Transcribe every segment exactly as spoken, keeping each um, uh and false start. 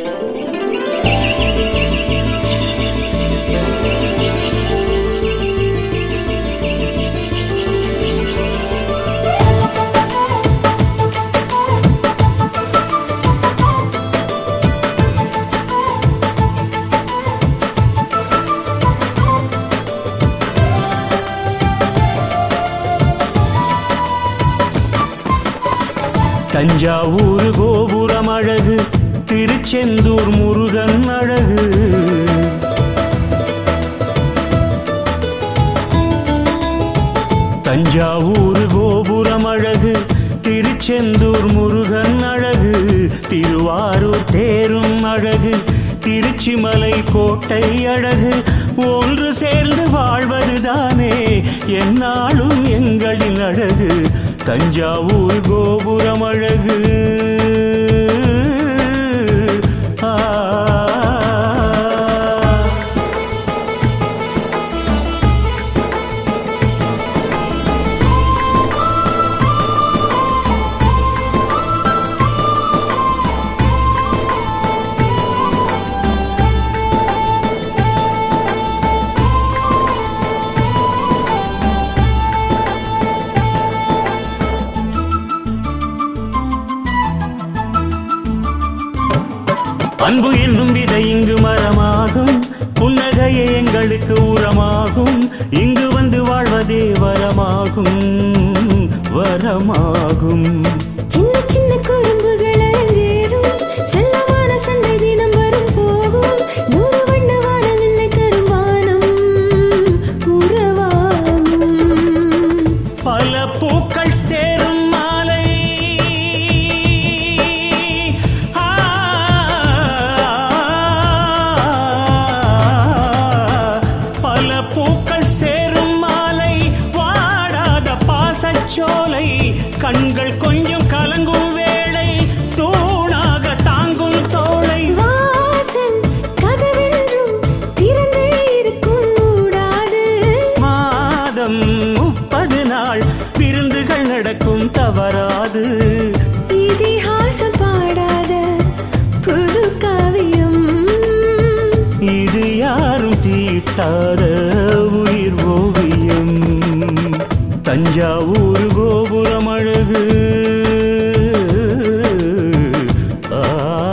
தஞ்சாவூர் கோபுரம் அழகு, திருச்செந்தூர் முருகன் அழகு. தஞ்சாவூர் கோபுரம் அழகு, திருச்செந்தூர் முருகன் அழகு. திருவாரூர் தேரும் அழகு, திருச்சிமலை கோட்டை அழகு. ஒன்று சேர்ந்து வாழ்வதுதானே என்னாலும் எங்களின் அழகு. தஞ்சாவூர் கோபுரம் அழகு. ஆ அன்பு என்னும் விதை இங்கு மரமாகும், புன்னகையே எங்களுக்கு உரமாகும். இங்கு வந்து வாழ்வதே வரமாகும், வரமாகும். சின்ன சின்ன குறும்புகள் அரங்கேறும், செல்லமான சண்டை தினம் வரும் போகும். நூறு வண்ண வானவில்லை தரும் வானம் உறவாகும். பல பூக்கள் சேரும் மாலை, பூக்கள் சேரும் மாலை, வாடாத பாசச்சோலை. கண்கள் கொஞ்சம் கலங்கும் வேளை, தூணாக தாங்கும் தோளை. வாசல் கதவென்றும் திறந்தே இருக்கும் கூடாது. மாதம் முப்பது நாள் விருந்துகள் நடக்கும் தவறாது. இதிகாசம் பாடாத புது காவியம், இது யாரும் தீட்டாத உயிர் ஓவியம். தஞ்சாவூர் கோபுரம் அழகு. ஆ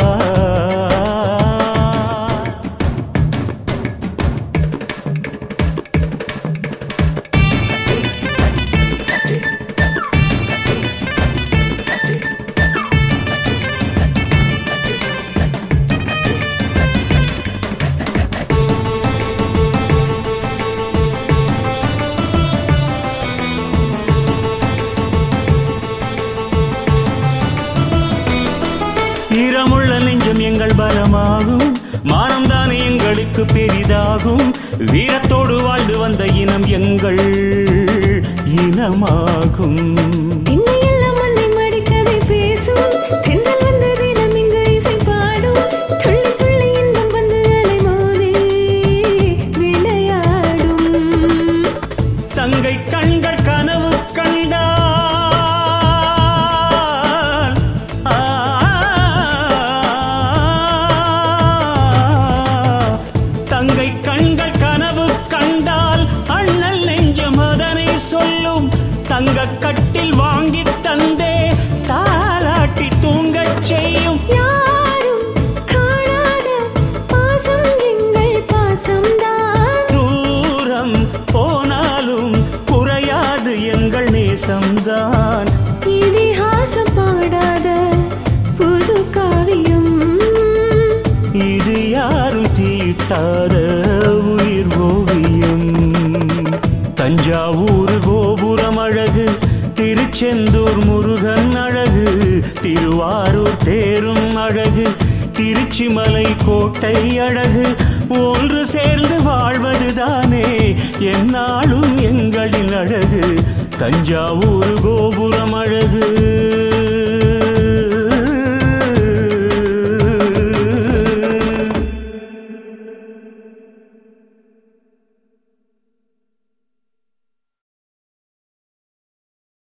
ஈரமுள்ள நெஞ்சம் எங்கள் பலமாகும், மானம்தானே எங்களுக்கு பெரிதாகும். வீரத்தோடு வாழ்ந்து வந்த இனம் எங்கள் இனமாகும். இன்னையெல்லாம் மண்ணை மடிக்கதை பேசும், தென்றல் வந்து தினம் இங்கு இசை பாடும். துள்ளி துள்ளி இன்பம் வந்து அலை மோதி விளையாடும். தங்கை கண்கள் கனவு கண்டால், தங்கை கண்கள் கனவு கண்டால் அண்ணல் நெஞ்சம் அதனை சொல்லும். தங்க கட்டில் வாங்கி தந்தே தாலாட்டி தூங்கச் செய்யும். யாரும் காணாத பாசம் எங்கள் பாசம்தான். தூரம் போனாலும் குறையாது எங்கள் நேசம்தான். இதிகாசம் பாடாத புது காவியம், இது யாரும் தீட்டாத உயிர் ஓவியம். தஞ்சாவூர் கோபுரம் அழகு, திருச்செந்தூர் முருகன் அழகு. திருவாரூர் தேரும் அழகு, திருச்சிமலை கோட்டை அழகு. ஒன்று சேர்ந்து வாழ்வதுதானே என்னாலும் எங்களின் அழகு. தஞ்சாவூர் கோபுரம்